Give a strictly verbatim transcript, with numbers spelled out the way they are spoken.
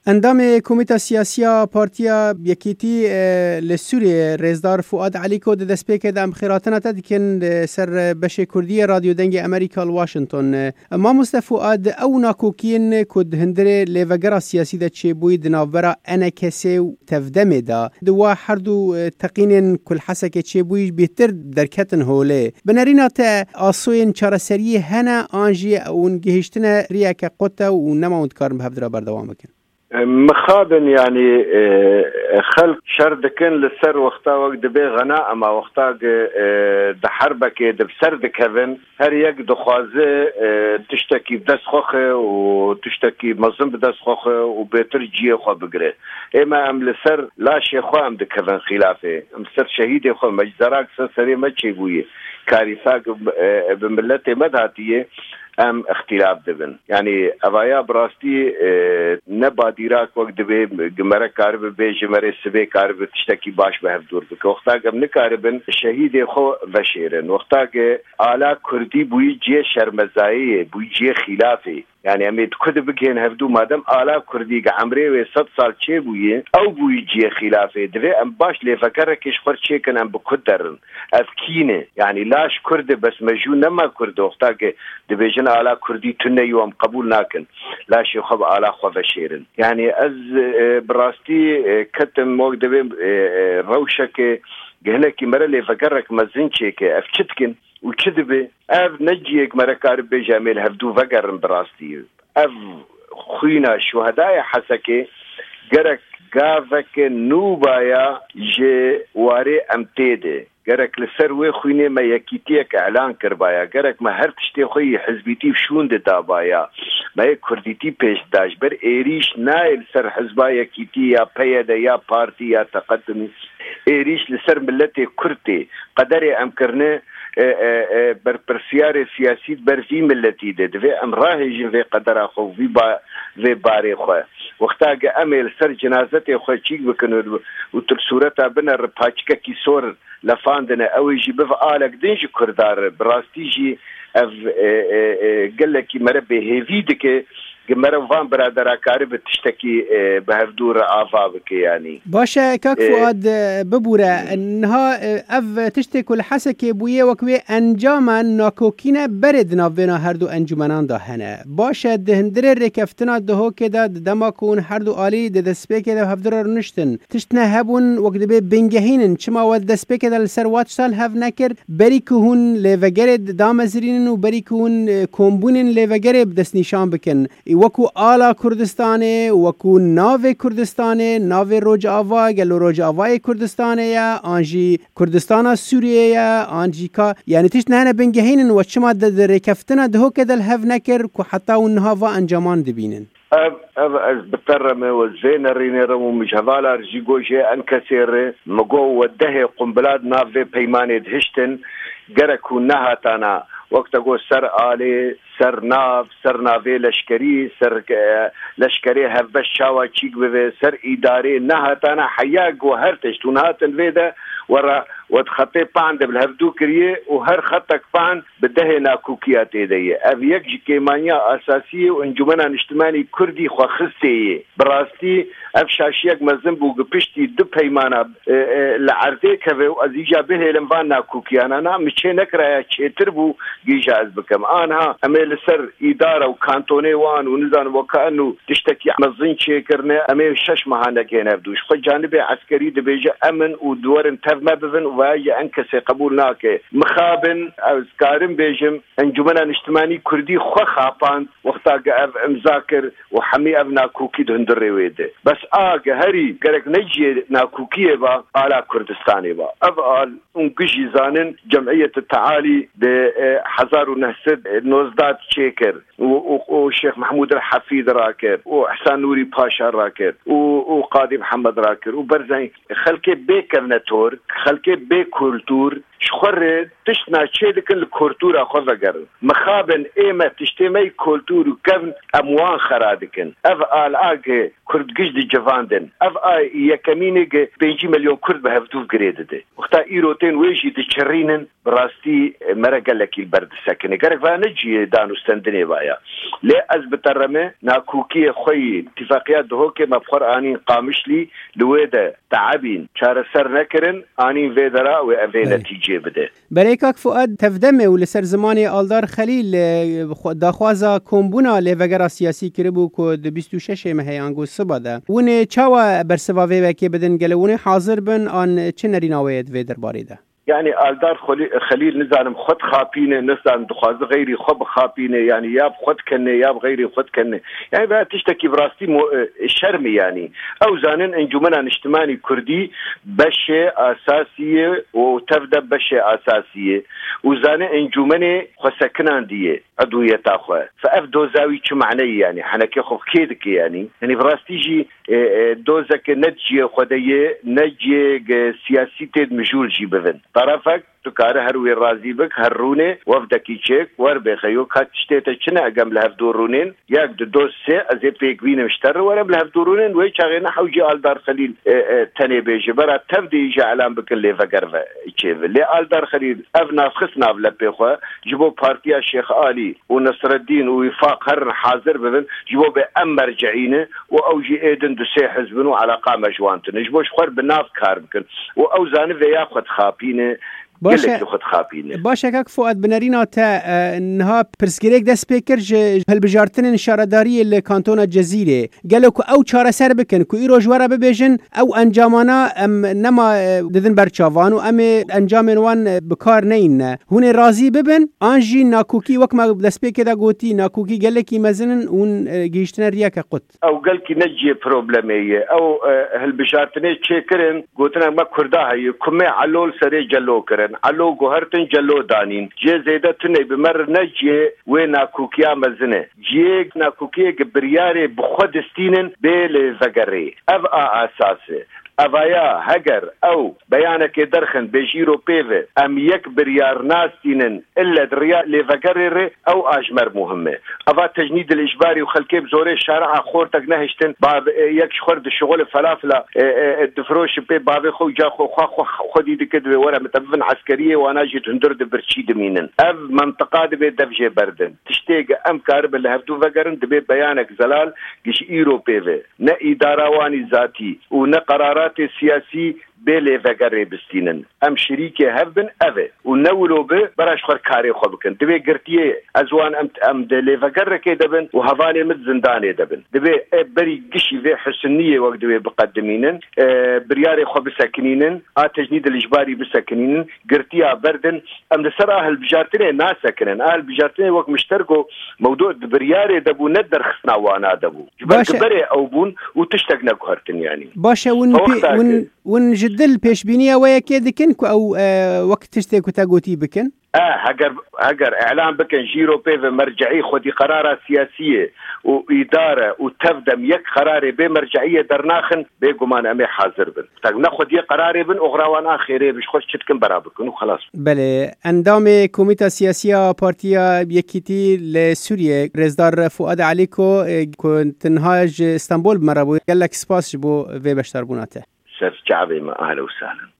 اندام کمیته سیاسی پارتیا یکیتی لسوریه رزدار فؤاد علی کو دست پیک دم خیراتنا تدکن سر بش کردی رادیو دنگ امریکا واشنطن ما مصطفی فؤاد او ناکوکین کد هندره لیوگرا سیاسی ده چه بوید ناورا انا کسی تفدمه دا دوا هر دو تقینن کل حسک چه بوید بهتر درکتن هوله بنرینا تا آسوین چارسری هنا آنجی اون گهشتن ریا که قطه و نماوند کارم بهفدرا بردوام بکن مخابن يعني خلق شردكن للسر وقتا وقت بي غناء ما وقتا ده حربك ده بسرد كفن هر يك دخوازه تشتكي بدس خوخه وتشتكي مظلم بدس خوخه وبيتر جيه خو بقره اما ام لسر لا شيخو ام ده كفن خلافه ام سر شهيد خو مجزراك سرسري ما تشيبويه كارثاك بملته مدهاتيه ام اختلاف دبن يعني ابايا براستي اه نباديراك وقت دبي جمره كارب بي جمره سبي كارب تشتكي باش بهدور بك وقتا قم نكاربن الشهيد خو بشيرن وقتا اعلى كردي بوي جي شرمزاي بوي جي خلافي يعني امید کد بگین هفدو مادم آلا کردی که عمره و صد سال چه بویه او بوی جی خلافه دوی ام باش لیفکر کش خور چه کن ام بکد درن افکینه يعني لاش کرد بس مجو نما کرد وقتا که دبیجن آلا کردی تنه یوم قبول ناکن لاش خب آلا خو بشیرن يعني از براستی کتم موقع دوی روشک گهنکی مره لیفکرک مزین چه که افچتکن وكذبه اف نجيك مركار بجامل هفدو فقر براستي اف خوينا شهداء حسكي جرك قافك نوبايا جي واري امتيده جرك لسروي خوينه ما يكيتيك اعلان كربايا جرك ما هر تشتي خوي حزبيتي شون دابايا ما كرديتي پیش داش بر ايريش نايل سر حزبا يكيتي يا بيدا يا بارتي يا تقدم ايريش لسر ملتي كرتي قدري امكرنه بر پرسیار سیاسی بر فی ملتی ده دوی امراهی في قدر خو في با في باری خو وقتا که امیل سر جنازت خو چیک بکنه و تر صورتا بنا رپاچکه کی سور لفاندنه اوی جی بف آلک دنج کردار براستی جی اف گلکی مربه هیوی دکه جمرة فان برادر كارب تشتكي بهردور عفابك يعني باشا كاك فؤاد ببورة انها اف تشتكي الحسكي بويه وكوي انجاما ناكوكينا برد نافينا هردو انجمنان ده هنا باشا دهندر ركفتنا دهو كده دما كون هردو آلي ده دسبه كده هفدر نشتن تشتنا هبون وقت بي بنجهينن چما ود دسبه كده لسر واتشال هف نكر بري كهون لفگرد دامزرينن و بري كهون كومبونن لفگرد دس نشان بكن وکو آلا کردستانه وکو ناو کردستانه ناو روج آوا گلو روج آوای کردستانه یا آنجی کردستان سوریه یا آنجی کا یعنی تیش نه بنگهینن و چما در رکفتنا دهو کدل هف نکر که حتی اونها و انجامان دبینن اب اب از بترمه و زین رینرم و مجهوالا رجیگوشه انکسیره مگو و ده قنبلاد ناو پیمانه دهشتن گرکو نهاتانا وقت اقول سر آلي سر ناف سر نافي لشكري سر لشكري هفش شاوا تشيك بي سر إداري نهاتانا حياق وهرتش تونهاتن فيدا ورا وتخطي باند بالهفدو كريه وهر خطك باند بده ناكوكيات ايديه اف يكجي كيمانيا اساسيه وانجمنا اجتماعي كردي خو خصيه براستي اف شاشيك مزنبو قبشتي دو بيمانا لعرضي كفي وازيجا به لمبان ناكوكيانا انا مشي نكرا تشتربو جيجاز بكم انها اميل سر اداره وكانتوني وان ونزان وكانه تشتكي مزين شيكرنا اميل شش مهانه كان بدوش خو جانبي عسكري دبيجا امن ودور انتف ما بفن وهي انكسي قبولناك مخابن او سكارم بيجم انجمنا اجتماعي كردي خو خابان وقتا مذاكر وحمي ابنا كوكي دندري ويده بس اجا هري قالك نجي ناكوكيه با على كردستاني با افعل انقشي زانن جمعيه التعالي ب حزار ونهسد نوزداد شيكر والشيخ محمود الحفيد راكر وحسان نوري باشا راكر وقاضي محمد راكر وبرزين خلكي بيكر نتور خلكي بكولتور شخور تشنا تشيدك الكورتورا خذقر مخابن إيمة تشتمي كولتور وكفن أموان خرادكن أف آل آج كرد جدي جفاندن أف آي يكمينك بيجي مليون كرد بهفتوف قريدة وقتا إيروتين ويجي تشرينن براستي مرقلك البرد السكني قرق فانجي دانو استندني بايا ليه أزبط الرمي ناكوكي خوي اتفاقيات دهوكي مبخور آنين قامش لي لويدا تعبين شار سر نكرن آنين فيدرا وأفي نتيجة بده بريكاك فؤاد تفدمه ولسر زماني آلدار خليل داخوازا كومبونا لفقرا سياسي كربو كود بیست و شش مهيانگو سباده ونه چاوا برسواوه وكي بدن گلونه حاضر بن آن چه نريناويد ويدر باريده يعني آلدار خليل نزانم خد خابينه نزان دخواز غيري خب خابينه يعني ياب خد كنه ياب غيري خد كنه يعني بقى تشتكي براستي مو شرمي يعني او زانن انجمنا اجتماعي كردي بشي اساسيه وتبدا بشي اساسيه وزانن انجمني خسكنان دي عضويه تاخو فافدو زاوي شو معنى يعني حنكي خو كيدك يعني يعني براستي جي دوزك نجي خديه نجي سياسيتي مجول جي بفن طرفك تكاره هروي الرازي بك هرونه وفدكي تشيك وربي خيوك هاتشتيتا چنا اقام لهف دورونين ياك دو سي ازي بيك بين مشتر ورب لهف دورونين ويش اغينا حوجي آلدار خليل تاني بيجي برا تبدي يجي علام بك اللي فقر تشيف اللي آلدار خليل افناف خسناف لبيخوا جبو بارتيا الشيخ آلي ونصر الدين ووفاق هرن حاضر ببن جبو بأمر جعينه واوجي ايدن دو سي حزبنو على قامة جوانتن جبوش خور بناف كاربكن واوزاني فياخد خابينه باشه باشه که فؤاد بنرینا تا انها پرسگریک دست پیکر هل بجارتن نشارداری الکانتون جزیره گلو که او چاره سر بکن که ای روجواره ببیجن او انجامانا ام نما ددن برچاوان و ام انجام وان بکار نین هونه راضی ببن آنجی ناکوکی وک ما دست پیکر دا گوتی ناکوکی گلکی مزنن اون گیشتن ریا که قط او گلکی نجی پروبلمیه او هل بجارتنه چه کرن گوتنا ما کرده هایی کمی علول سری جلو کرن علو گوهرتن جلو دانین جه زیده تنه بمر نجی و ناکوکیا مزنه جه ناکوکیا گبریاره بخود استینن بیل زگره او آساسه أبايا هجر أو بيانك درخن بيجيرو بيفي أم يكبر يارناستين إلا دريا لفقرر أو أجمر مهمة أبا تجنيد الإجباري وخلكيب زوري الشارع خورتك نهشتن باب يكش خورد الشغل فلافلة الدفروش بي بابي خو جا خو خو خودي دي كدوي ورا متفن عسكرية وانا جيت هندرد برشيد مينن أب منطقة دبي دفجي بردن تشتيق أم كارب اللي هفتو فقرن دبي بيانك زلال جيش إيرو بيفي نا إدارة واني ذاتي ونا قرارات السياسي بيلي فقري بستينن ام شريكي هفبن اوه ونولو به براش خور كاري خو بكن دبي قرتيه ازوان ام ام دلي فقركي دبن وهفاني مد زنداني دبن دبي بري قشي في حسنيه وقت دبي بقدمينن اه برياري خو بسكنينن اه تجنيد الاجباري بسكنينن قرتيه بردن ام لسر اهل بجارتني ناس سكنن اهل بجارتني وقت مشتركو موضوع برياري دبو ندر خصنا وانا دبو جبرك بري او بون وتشتقنا قهرتن يعني باشا ون ون ون جدل پیش بینیه و یکی دکن که او وقت تشتی که تاگوتی بکن؟ اه هجر هجر اعلام بكن جيرو بيف مرجعي خدي قرارات سياسيه واداره وتفدم يك قراري بمرجعيه درناخن بيقومان امي حاضر بن تاع ناخذ يا قراري بن اخروان اخيري باش خوش تتكن برابكن وخلاص بله اندام كوميتا سياسيه بارتيا يكيتي لسوريا رزدار فؤاد عليكو كنت نهاج اسطنبول مرابو قال لك سباس بو في بشتربوناته سر شعبي ما اهلا وسهلا